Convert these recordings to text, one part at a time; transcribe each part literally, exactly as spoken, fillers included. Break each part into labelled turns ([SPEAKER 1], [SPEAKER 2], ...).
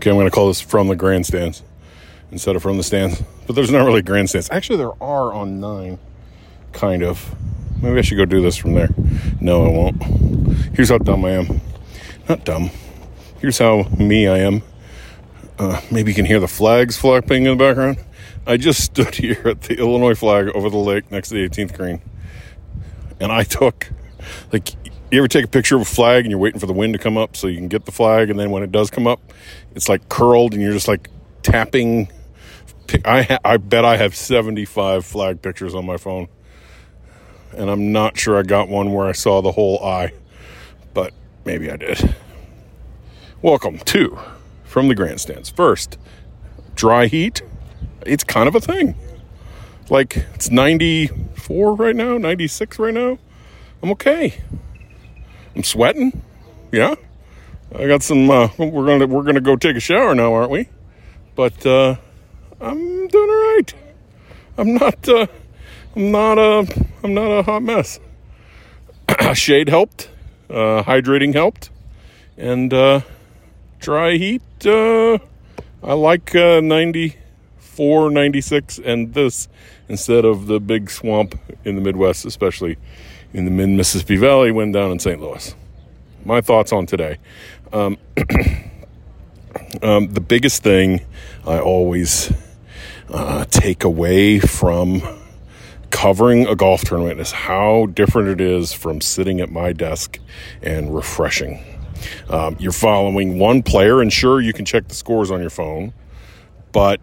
[SPEAKER 1] Okay, I'm going to call this From the Grandstands instead of From the Stands. But there's not really grandstands. Actually, there are on nine, kind of. Maybe I should go do this from there. No, I won't. Here's how dumb I am. Not dumb. Here's how me I am. Uh, maybe you can hear the flags flapping in the background. I just stood here at the Illinois flag over the lake next to the eighteenth green. And I took, like, you ever take a picture of a flag and you're waiting for the wind to come up so you can get the flag, and then when it does come up, it's like curled and you're just like tapping. I ha- I bet I have seventy-five flag pictures on my phone. And I'm not sure I got one where I saw the whole eye, but maybe I did. Welcome to From the Grandstands. First, dry heat. It's kind of a thing. Like, it's ninety-four right now, ninety-six right now. I'm okay. I'm sweating. Yeah. I got some, uh, we're going to, we're going to go take a shower now, aren't we? But, uh, I'm doing all right. I'm not, uh, I'm not a, I'm not a hot mess. Shade helped. Uh, hydrating helped. And, uh, dry heat, uh, I like, uh, ninety-four, ninety-six and this instead of the big swamp in the Midwest, especially in the mid-Mississippi Valley when down in Saint Louis. My thoughts on today. Um, um, the biggest thing I always uh, take away from covering a golf tournament is how different it is from sitting at my desk and refreshing. Um, you're following one player, and sure, you can check the scores on your phone, but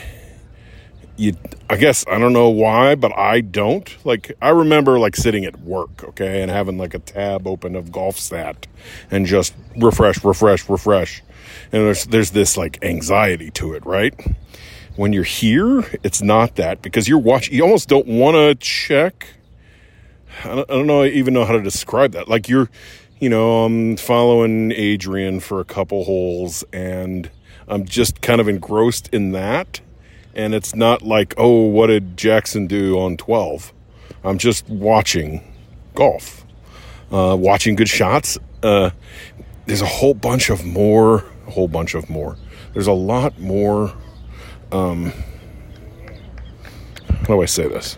[SPEAKER 1] you, I guess, I don't know why, but I don't. Like, I remember, like, sitting at work, okay, and having, like, a tab open of GolfStat and just refresh, refresh, refresh. And there's, there's this, like, anxiety to it, right? When you're here, it's not that, because you're watching, you almost don't want to check. I don't, I don't know, even know how to describe that. Like, you're, you know, I'm following Adrian for a couple holes, and I'm just kind of engrossed in that. And it's not like, oh, what did Jackson do on twelve? I'm just watching golf, uh, watching good shots. Uh, there's a whole bunch of more, a whole bunch of more. There's a lot more. Um, how do I say this?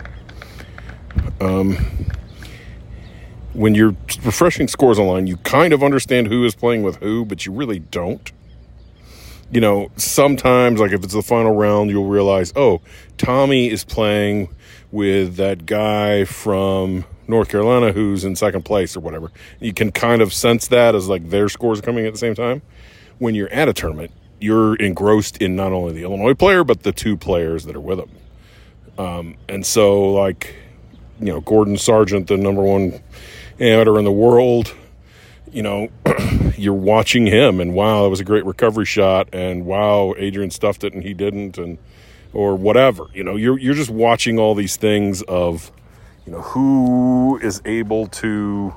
[SPEAKER 1] Um, when you're refreshing scores online, you kind of understand who is playing with who, but you really don't. You know, sometimes, like if it's the final round, you'll realize, oh, Tommy is playing with that guy from North Carolina who's in second place or whatever. You can kind of sense that as like their scores are coming at the same time. When you're at a tournament, you're engrossed in not only the Illinois player, but the two players that are with him. Um, and so, like, you know, Gordon Sargent, the number one amateur in the world, you know, you're watching him, and wow, that was a great recovery shot, and wow, Adrian stuffed it and he didn't, and or whatever. You know, you're you're just watching all these things of, you know, who is able to,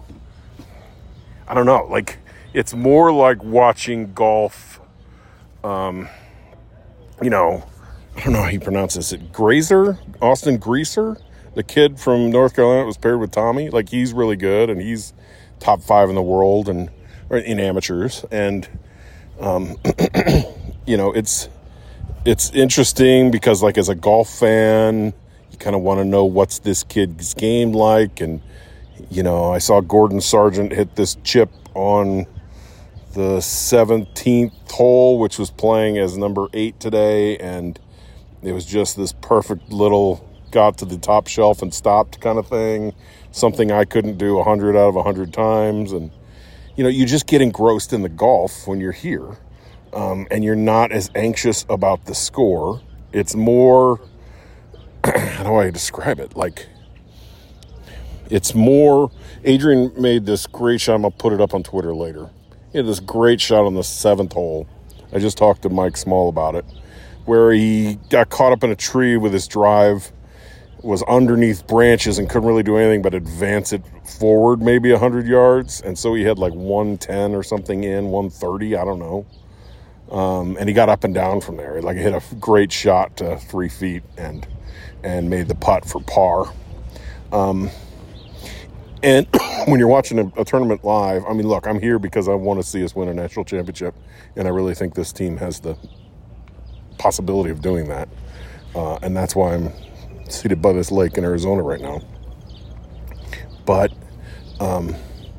[SPEAKER 1] I don't know, like, it's more like watching golf, um, you know, I don't know how you pronounce this. Is it Grazer? Austin Greaser? The kid from North Carolina was paired with Tommy. Like, he's really good, and he's top five in the world and or in amateurs. And, um, you know, it's it's interesting because, like, as a golf fan, you kind of want to know what's this kid's game like. And, you know, I saw Gordon Sargent hit this chip on the seventeenth hole, which was playing as number eight today, and it was just this perfect little got to the top shelf and stopped kind of thing, something I couldn't do one hundred out of one hundred times. And, you know, you just get engrossed in the golf when you're here, um, and you're not as anxious about the score. It's more, how do I describe it? Like, it's more, Adrian made this great shot. I'm going to put it up on Twitter later. He had this great shot on the seventh hole. I just talked to Mike Small about it, where he got caught up in a tree with his drive, was underneath branches and couldn't really do anything but advance it forward maybe one hundred yards. And so he had like one ten or something in, one thirty, I don't know. Um, and he got up and down from there. Like, he hit a great shot to three feet and and made the putt for par. Um, And when you're watching a, a tournament live, I mean, look, I'm here because I want to see us win a national championship, and I really think this team has the possibility of doing that. Uh, and that's why I'm seated by this lake in Arizona right now. But um,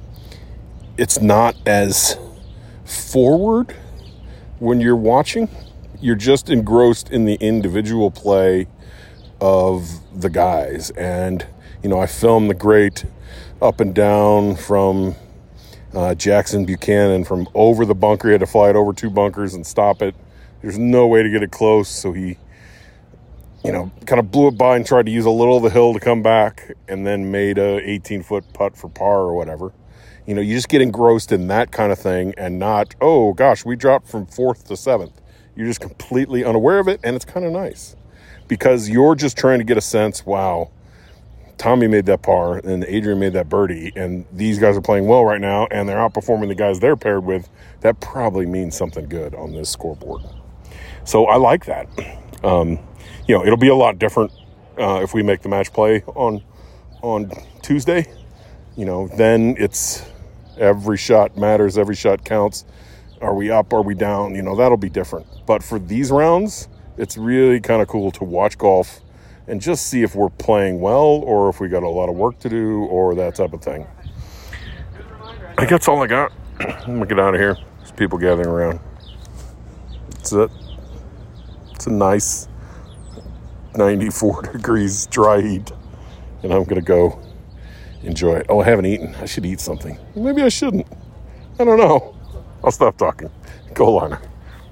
[SPEAKER 1] it's not as forward when you're watching. You're just engrossed in the individual play of the guys. And, you know, I filmed the great up and down from uh, Jackson Buchanan from over the bunker. He had to fly it over two bunkers and stop it. There's no way to get it close, so he, you know, kind of blew it by and tried to use a little of the hill to come back and then made a eighteen-foot putt for par or whatever. You know, you just get engrossed in that kind of thing and not, oh, gosh, we dropped from fourth to seventh. You're just completely unaware of it, and it's kind of nice because you're just trying to get a sense, wow, Tommy made that par and Adrian made that birdie, and these guys are playing well right now, and they're outperforming the guys they're paired with. That probably means something good on this scoreboard. So I like that. Um, you know, it'll be a lot different uh, if we make the match play on on Tuesday. You know, then it's every shot matters, every shot counts. Are we up? Are we down? You know, that'll be different. But for these rounds, it's really kind of cool to watch golf and just see if we're playing well or if we got a lot of work to do or that type of thing. I think that's all I got. I'm going to get out of here. There's people gathering around. That's it. It's a nice ninety-four degrees dry heat. And I'm going to go enjoy it. Oh, I haven't eaten. I should eat something. Maybe I shouldn't. I don't know. I'll stop talking. Go Liner.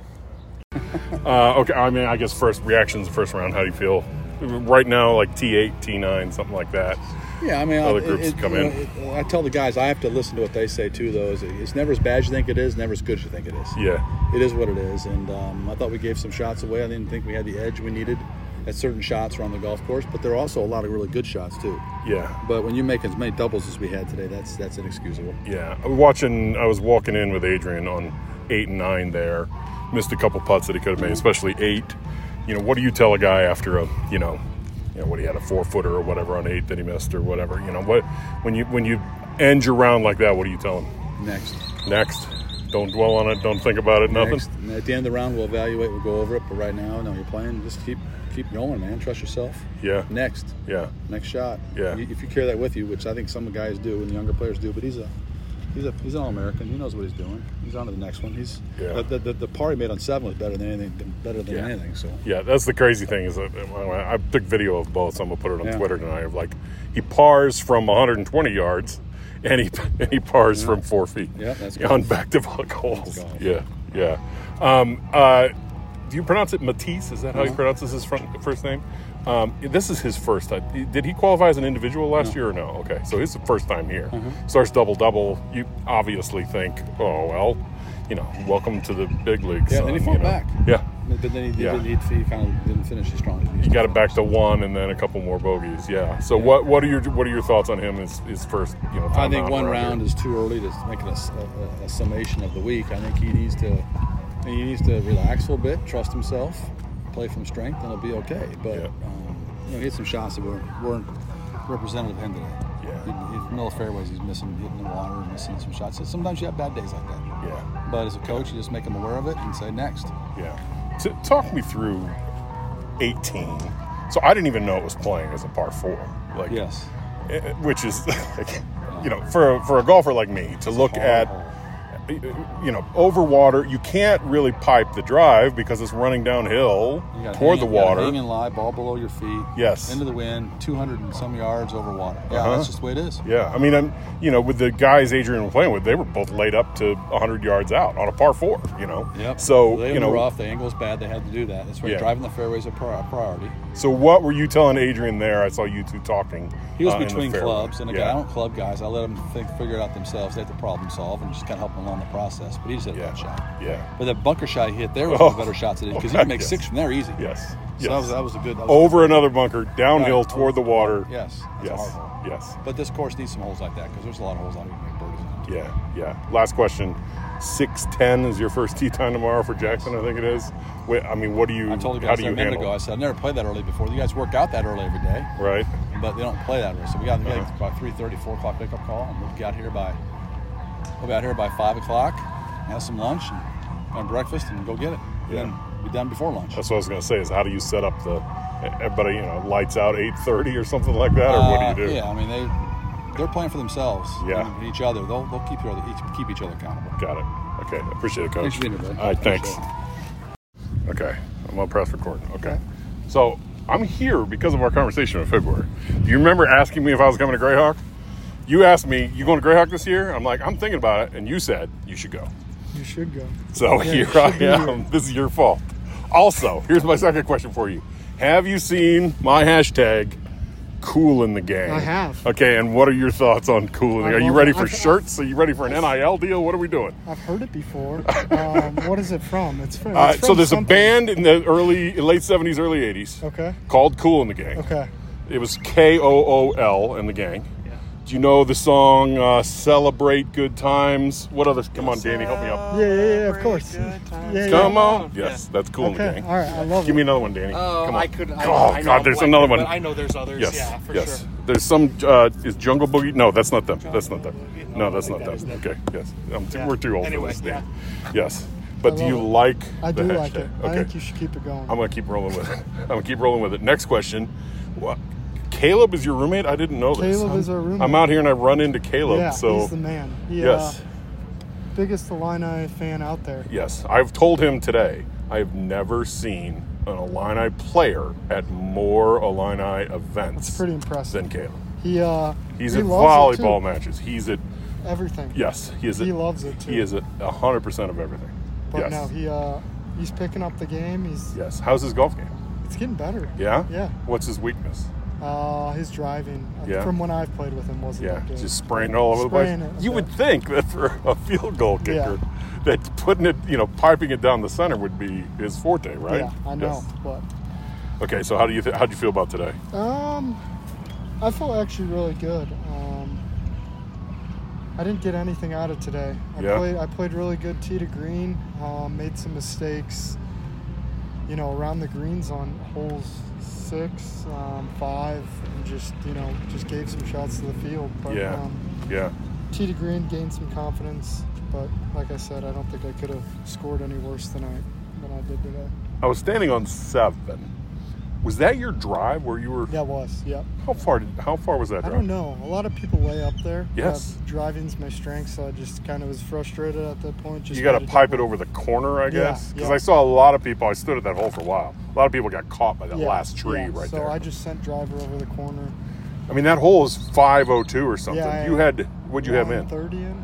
[SPEAKER 1] uh, okay, I mean, I guess first reactions, first round, how do you feel? Right now, like T eight, T nine, something like that.
[SPEAKER 2] Yeah, I mean,
[SPEAKER 1] other
[SPEAKER 2] it,
[SPEAKER 1] groups
[SPEAKER 2] it,
[SPEAKER 1] come
[SPEAKER 2] you
[SPEAKER 1] in.
[SPEAKER 2] know, it, I tell the guys, I have to listen to what they say too. Though is it's never as bad as you think it is, never as good as you think it is.
[SPEAKER 1] Yeah,
[SPEAKER 2] it is what it is. And um, I thought we gave some shots away. I didn't think we had the edge we needed at certain shots around the golf course, but there are also a lot of really good shots too.
[SPEAKER 1] Yeah.
[SPEAKER 2] But when you make as many doubles as we had today, that's that's inexcusable.
[SPEAKER 1] Yeah, I was watching. I was walking in with Adrian on eight and nine there. Missed a couple putts that he could have made, especially eight. You know, what do you tell a guy after a, you know, you know, what he had a four footer or whatever on eight that he missed or whatever? You know, what when you when you end your round like that, what do you tell him?
[SPEAKER 2] Next.
[SPEAKER 1] Next. Don't dwell on it. Don't think about it. Nothing.
[SPEAKER 2] Next. And at the end of the round, we'll evaluate. We'll go over it. But right now, no, you're playing. Just keep keep going, man. Trust yourself.
[SPEAKER 1] Yeah.
[SPEAKER 2] Next.
[SPEAKER 1] Yeah.
[SPEAKER 2] Next shot.
[SPEAKER 1] Yeah.
[SPEAKER 2] If you carry that with you, which I think some guys do and younger players do, but he's a he's a he's an All-American. He knows what he's doing. He's on to the next one. He's
[SPEAKER 1] yeah.
[SPEAKER 2] the, the the par he made on seven was better than anything. Better than
[SPEAKER 1] yeah.
[SPEAKER 2] anything. So
[SPEAKER 1] yeah, that's the crazy thing is that I took video of both. So I'm gonna put it on
[SPEAKER 2] yeah.
[SPEAKER 1] Twitter tonight. Of like he pars from one hundred twenty yards. And he and he pars yeah. from four feet.
[SPEAKER 2] Yeah, that's
[SPEAKER 1] good. On back-to-back holes. Yeah, yeah. Um, uh, do you pronounce it Matisse? Is that how uh-huh. he pronounces his front, first name? Um, this is his first time. Did he qualify as an individual last no. year or no? Okay, so it's the first time here. Uh-huh. Starts double-double. You obviously think, oh, well, you know, welcome to the big leagues.
[SPEAKER 2] Yeah, then he fought
[SPEAKER 1] you know.
[SPEAKER 2] back.
[SPEAKER 1] Yeah.
[SPEAKER 2] But then he,
[SPEAKER 1] yeah.
[SPEAKER 2] he, he, he kind of didn't finish as strong as he
[SPEAKER 1] You got it back to one, and then a couple more bogeys. Yeah. So yeah. what what are your what are your thoughts on him? His his first, you know.
[SPEAKER 2] I think one round here. is too early to make it a, a, a summation of the week. I think he needs to he needs to relax a little bit, trust himself, play from strength, and it'll be okay. But yeah. um, you know, he hit some shots that were, weren't representative of him today.
[SPEAKER 1] Yeah.
[SPEAKER 2] He, he, middle of fairways, he's missing, hitting the water, missing some shots. So sometimes you have bad days like that.
[SPEAKER 1] Yeah.
[SPEAKER 2] But as a coach, you just make him aware of it and say next.
[SPEAKER 1] Yeah. To talk me through eighteen. So I didn't even know it was playing as a par four. Like,
[SPEAKER 2] yes.
[SPEAKER 1] It, which is, like, you know, for a, for a golfer like me to look at, you know, over water, you can't really pipe the drive because it's running downhill toward
[SPEAKER 2] hang,
[SPEAKER 1] the water.
[SPEAKER 2] Hang and lie, ball below your feet.
[SPEAKER 1] Yes.
[SPEAKER 2] Into the wind, two hundred and some yards over water. Yeah, uh-huh. That's just the way it is.
[SPEAKER 1] Yeah, I mean, I'm, you know, with the guys Adrian was playing with, they were both laid up to one hundred yards out on a par four, you know.
[SPEAKER 2] Yep.
[SPEAKER 1] So,
[SPEAKER 2] they
[SPEAKER 1] you know.
[SPEAKER 2] The rough, the angle's bad, they had to do that. That's why yeah. driving the fairways is a priority.
[SPEAKER 1] So what were you telling Adrian there? I saw you two talking.
[SPEAKER 2] He was
[SPEAKER 1] uh,
[SPEAKER 2] between clubs, and again,
[SPEAKER 1] yeah.
[SPEAKER 2] I don't club guys. I let them think, figure it out themselves. They have to problem solve and just kind of help them along the process. But he just hit
[SPEAKER 1] yeah.
[SPEAKER 2] a bad shot.
[SPEAKER 1] Yeah.
[SPEAKER 2] But that bunker shot he hit there was
[SPEAKER 1] oh.
[SPEAKER 2] one of the better shots it is because he can make
[SPEAKER 1] yes.
[SPEAKER 2] six from there easy.
[SPEAKER 1] Yes.
[SPEAKER 2] So
[SPEAKER 1] yes.
[SPEAKER 2] that was that was a good. That was
[SPEAKER 1] Over
[SPEAKER 2] a good
[SPEAKER 1] another bunker, downhill right. toward the water.
[SPEAKER 2] Yes. That's
[SPEAKER 1] yes.
[SPEAKER 2] a hard hole.
[SPEAKER 1] Yes.
[SPEAKER 2] But this course needs some holes like that because there's a lot of holes out here to make birdies.
[SPEAKER 1] Yeah. Yeah. Last question. six ten is your first tee time tomorrow for Jackson, I think it is. I mean, what do you,
[SPEAKER 2] I told the
[SPEAKER 1] how
[SPEAKER 2] guys
[SPEAKER 1] do you
[SPEAKER 2] a minute
[SPEAKER 1] handle?
[SPEAKER 2] ago, I said, I've never played that early before. You guys work out that early every day.
[SPEAKER 1] Right.
[SPEAKER 2] but they don't play that early. So we got, we got
[SPEAKER 1] Uh-huh.
[SPEAKER 2] about three thirty, four o'clock pickup call, and we'll get out here by we'll be out here by five o'clock, have some lunch and have breakfast, and go get it.
[SPEAKER 1] Yeah.
[SPEAKER 2] And then be done before lunch.
[SPEAKER 1] That's what I was going to say. Is how do you set up the everybody? You know, lights out eight thirty or something like that, or what do you do?
[SPEAKER 2] Uh, yeah, I mean they they're playing for themselves.
[SPEAKER 1] Yeah.
[SPEAKER 2] and each other. They'll they'll keep each other each, keep each other accountable.
[SPEAKER 1] Got it. Okay, appreciate it, Coach.
[SPEAKER 2] Thanks for being here, bud.
[SPEAKER 1] All right, thanks.
[SPEAKER 2] Appreciate
[SPEAKER 1] Okay, I'm gonna press record. Okay, so I'm here because of our conversation in February. Do you remember asking me if I was coming to Greyhawk? You asked me, "You going to Greyhawk this year?" I'm like, "I'm thinking about it," and you said you should go.
[SPEAKER 3] You should go.
[SPEAKER 1] So
[SPEAKER 3] Yeah,
[SPEAKER 1] here
[SPEAKER 3] you
[SPEAKER 1] I
[SPEAKER 3] should be
[SPEAKER 1] am.
[SPEAKER 3] here.
[SPEAKER 1] This is your fault. Also, here's my second question for you: have you seen my hashtag? Cool in the Gang.
[SPEAKER 3] I have.
[SPEAKER 1] Okay, and what are your thoughts on Cool in the
[SPEAKER 3] I
[SPEAKER 1] Gang? Are you
[SPEAKER 3] love
[SPEAKER 1] ready
[SPEAKER 3] it.
[SPEAKER 1] for
[SPEAKER 3] I've-
[SPEAKER 1] shirts? Are you ready for an N I L deal? What are we doing?
[SPEAKER 3] I've heard it before. Um, what is it from? It's from.
[SPEAKER 1] Uh,
[SPEAKER 3] It's
[SPEAKER 1] so
[SPEAKER 3] from
[SPEAKER 1] there's a
[SPEAKER 3] something.
[SPEAKER 1] band in the early, late seventies, early eighties
[SPEAKER 3] Okay.
[SPEAKER 1] called Cool in the Gang.
[SPEAKER 3] Okay.
[SPEAKER 1] It was K O O L in the Gang. Do you know the song uh, "Celebrate Good Times"? What other? Come on, Danny, help me out.
[SPEAKER 3] Yeah, yeah, yeah. Of course. Yeah, yeah.
[SPEAKER 1] Come on. Yes, that's Cool in the
[SPEAKER 3] Okay.
[SPEAKER 1] Gang.
[SPEAKER 3] All right. I love
[SPEAKER 1] Give
[SPEAKER 3] it.
[SPEAKER 1] me another one, Danny.
[SPEAKER 4] Oh,
[SPEAKER 1] Come on.
[SPEAKER 4] I could. I,
[SPEAKER 1] Oh,
[SPEAKER 4] I know
[SPEAKER 1] God,
[SPEAKER 4] I'm
[SPEAKER 1] there's
[SPEAKER 4] blanking,
[SPEAKER 1] another one.
[SPEAKER 4] But I know there's others.
[SPEAKER 1] Yes,
[SPEAKER 4] Yeah, for
[SPEAKER 1] yes.
[SPEAKER 4] sure.
[SPEAKER 1] There's some. Uh, is Jungle Boogie? No, that's not them. That's not them.
[SPEAKER 4] Boogie?
[SPEAKER 1] No,
[SPEAKER 4] No,
[SPEAKER 1] that's
[SPEAKER 4] I
[SPEAKER 1] not
[SPEAKER 4] think
[SPEAKER 1] them.
[SPEAKER 4] that is them.
[SPEAKER 1] Okay. Yes. I'm too,
[SPEAKER 4] Yeah.
[SPEAKER 1] We're too old
[SPEAKER 4] Anyway,
[SPEAKER 1] for this.
[SPEAKER 4] yeah.
[SPEAKER 1] Danny. Yes. But
[SPEAKER 3] I
[SPEAKER 1] do you
[SPEAKER 3] love it.
[SPEAKER 1] like
[SPEAKER 3] I
[SPEAKER 1] the
[SPEAKER 3] do
[SPEAKER 1] hashtag?
[SPEAKER 3] like it. I
[SPEAKER 1] Okay.
[SPEAKER 3] think you should keep it going.
[SPEAKER 1] I'm gonna keep rolling with it. I'm gonna keep rolling with it. Next question. What? Caleb is your roommate? I didn't know this.
[SPEAKER 3] Caleb
[SPEAKER 1] I'm,
[SPEAKER 3] is our roommate.
[SPEAKER 1] I'm out here and I run into Caleb.
[SPEAKER 3] yeah,
[SPEAKER 1] so
[SPEAKER 3] he's the man. He,
[SPEAKER 1] yes,
[SPEAKER 3] Uh, biggest Illini fan out there.
[SPEAKER 1] yes. I've told him today. I've never seen an Illini player at more Illini events
[SPEAKER 3] It's pretty impressive.
[SPEAKER 1] than Caleb.
[SPEAKER 3] He uh,
[SPEAKER 1] He's
[SPEAKER 3] he
[SPEAKER 1] at
[SPEAKER 3] loves it,
[SPEAKER 1] volleyball
[SPEAKER 3] too.
[SPEAKER 1] matches. He's at
[SPEAKER 3] Everything.
[SPEAKER 1] yes. He is. At,
[SPEAKER 3] He loves it too.
[SPEAKER 1] He is at a hundred percent of everything.
[SPEAKER 3] But
[SPEAKER 1] yes.
[SPEAKER 3] no, he uh, he's picking up the game. He's
[SPEAKER 1] yes. How's his golf game?
[SPEAKER 3] it's getting better.
[SPEAKER 1] Yeah.
[SPEAKER 3] Yeah.
[SPEAKER 1] What's his weakness?
[SPEAKER 3] Uh, his driving uh,
[SPEAKER 1] Yeah.
[SPEAKER 3] from when I've played with him wasn't
[SPEAKER 1] Yeah,
[SPEAKER 3] that good.
[SPEAKER 1] just spraying all over
[SPEAKER 3] Spraying
[SPEAKER 1] the
[SPEAKER 3] it
[SPEAKER 1] place.
[SPEAKER 3] a
[SPEAKER 1] You
[SPEAKER 3] bit.
[SPEAKER 1] would think that for a field goal kicker,
[SPEAKER 3] Yeah.
[SPEAKER 1] that putting it, you know, piping it down the center would be his forte, right?
[SPEAKER 3] Yeah, I know.
[SPEAKER 1] Yes.
[SPEAKER 3] But
[SPEAKER 1] Okay, so how do you th- how do you feel about today?
[SPEAKER 3] um, I felt actually really good. Um, I didn't get anything out of today. I
[SPEAKER 1] Yeah.
[SPEAKER 3] played I played really good tee to green. Um, made some mistakes. You know, around the greens on holes six, um, five, and just you know just gave some shots to the field. But
[SPEAKER 1] Yeah.
[SPEAKER 3] um,
[SPEAKER 1] Yeah,
[SPEAKER 3] tee to green, gained some confidence. But like I said, I don't think I could have scored any worse than I than I did today.
[SPEAKER 1] I was standing on seven. Was that your drive where you were?
[SPEAKER 3] That was, yep.
[SPEAKER 1] How far? Did, how far was that
[SPEAKER 3] I
[SPEAKER 1] drive?
[SPEAKER 3] don't know. A lot of people lay up there.
[SPEAKER 1] Yes.
[SPEAKER 3] Uh, driving's my strength, so I just kind of was frustrated at that point. Just
[SPEAKER 1] You got to
[SPEAKER 3] made a
[SPEAKER 1] pipe it
[SPEAKER 3] different-
[SPEAKER 1] over the corner, I
[SPEAKER 3] Yeah,
[SPEAKER 1] guess. Because
[SPEAKER 3] yeah.
[SPEAKER 1] I saw a lot of people. I stood at that hole for a while. A lot of people got caught by that
[SPEAKER 3] Yeah,
[SPEAKER 1] last tree
[SPEAKER 3] yeah.
[SPEAKER 1] right
[SPEAKER 3] so
[SPEAKER 1] there.
[SPEAKER 3] So I just sent driver over the corner.
[SPEAKER 1] I mean, that hole is five oh two or something.
[SPEAKER 3] Yeah, I
[SPEAKER 1] you had what'd you have in?
[SPEAKER 3] thirty in.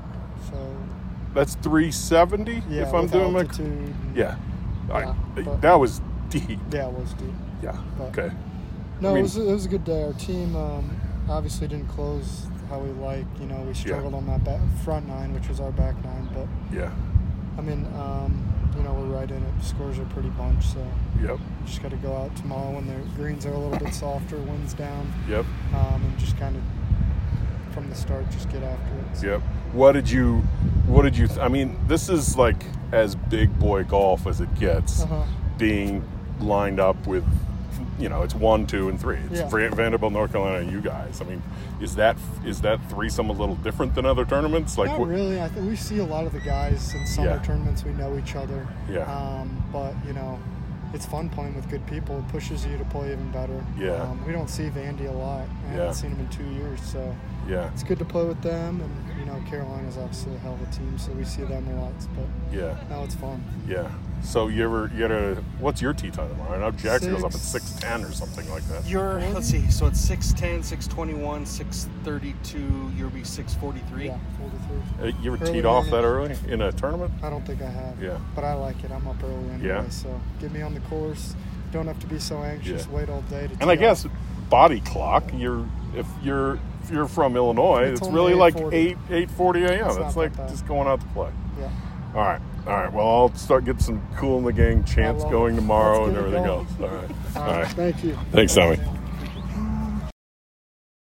[SPEAKER 3] So
[SPEAKER 1] That's three seventy.
[SPEAKER 3] yeah,
[SPEAKER 1] if I'm
[SPEAKER 3] with
[SPEAKER 1] doing my
[SPEAKER 3] altitude and-
[SPEAKER 1] yeah, I,
[SPEAKER 3] Yeah, but-
[SPEAKER 1] that was deep.
[SPEAKER 3] yeah, it was deep.
[SPEAKER 1] Yeah.
[SPEAKER 3] But-
[SPEAKER 1] Okay.
[SPEAKER 3] No,
[SPEAKER 1] I mean-
[SPEAKER 3] it was it was a good day. Our team um, obviously didn't close how we like. You know, we struggled on that back, front nine, which was our back nine. But
[SPEAKER 1] Yeah.
[SPEAKER 3] I mean, um, you know, we're right in it. Scores are pretty bunch, so
[SPEAKER 1] Yep.
[SPEAKER 3] just got to go out tomorrow when the greens are a little bit softer, winds down,
[SPEAKER 1] Yep.
[SPEAKER 3] um, and just kind of from the start just get after it. So,
[SPEAKER 1] Yep. What did you? What did you? Th- I mean, this is like as big boy golf as it gets.
[SPEAKER 3] Uh-huh.
[SPEAKER 1] Being lined up with, you know, it's one, two, and three. It's
[SPEAKER 3] Yeah.
[SPEAKER 1] Van- Vanderbilt, North Carolina, you guys. I mean, is that is that threesome a little different than other tournaments? Like,
[SPEAKER 3] Not
[SPEAKER 1] what-
[SPEAKER 3] really. I think we see a lot of the guys in summer
[SPEAKER 1] Yeah.
[SPEAKER 3] tournaments. We know each other.
[SPEAKER 1] Yeah.
[SPEAKER 3] Um, but you know, it's fun playing with good people. It pushes you to play even better.
[SPEAKER 1] Yeah.
[SPEAKER 3] Um, we don't see Vandy a lot. I
[SPEAKER 1] Yeah.
[SPEAKER 3] haven't seen him in two years, so
[SPEAKER 1] Yeah.
[SPEAKER 3] it's good to play with them. And you know, Carolina's obviously a hell of a team, so we see them a lot. But
[SPEAKER 1] Yeah.
[SPEAKER 3] now it's fun.
[SPEAKER 1] Yeah. So you ever you gotta what's your tee time tomorrow? I know Jackson goes up at
[SPEAKER 3] Six.
[SPEAKER 1] six ten or something like that.
[SPEAKER 4] You're, let's see, so it's six ten, six twenty-one, six thirty-two, you'll be six forty-three.
[SPEAKER 3] Yeah, forty-three.
[SPEAKER 1] Uh, You ever
[SPEAKER 3] Early
[SPEAKER 1] teed off that
[SPEAKER 3] morning.
[SPEAKER 1] early in a tournament?
[SPEAKER 3] I don't think I have.
[SPEAKER 1] Yeah.
[SPEAKER 3] But I like it. I'm up early anyway,
[SPEAKER 1] Yeah.
[SPEAKER 3] so get me on the course. Don't have to be so anxious.
[SPEAKER 1] Yeah.
[SPEAKER 3] Wait all day to.
[SPEAKER 1] And I
[SPEAKER 3] tee
[SPEAKER 1] guess
[SPEAKER 3] off.
[SPEAKER 1] body clock, you're if you're if you're from Illinois,
[SPEAKER 3] It's
[SPEAKER 1] it's,
[SPEAKER 3] only
[SPEAKER 1] really like
[SPEAKER 3] eight forty.
[SPEAKER 1] eight eight forty a.m.
[SPEAKER 3] It's
[SPEAKER 1] It's
[SPEAKER 3] not
[SPEAKER 1] like
[SPEAKER 3] that bad.
[SPEAKER 1] just going out to play.
[SPEAKER 3] Yeah.
[SPEAKER 1] All right. All right. Well, I'll start getting some Cool in the Gang chants
[SPEAKER 3] love
[SPEAKER 1] going
[SPEAKER 3] it.
[SPEAKER 1] tomorrow
[SPEAKER 3] Let's
[SPEAKER 1] and
[SPEAKER 3] get it
[SPEAKER 1] everything
[SPEAKER 3] going.
[SPEAKER 1] else. All right.
[SPEAKER 3] All
[SPEAKER 1] All
[SPEAKER 3] right.
[SPEAKER 1] right.
[SPEAKER 3] Thank you.
[SPEAKER 1] Thanks, Tommy.